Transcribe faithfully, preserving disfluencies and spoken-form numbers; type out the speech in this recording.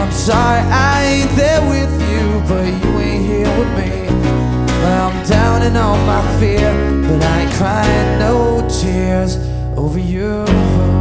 I'm sorry I ain't there with you, but you ain't here with me. I'm down in all my fear, but I ain't crying no tears over you.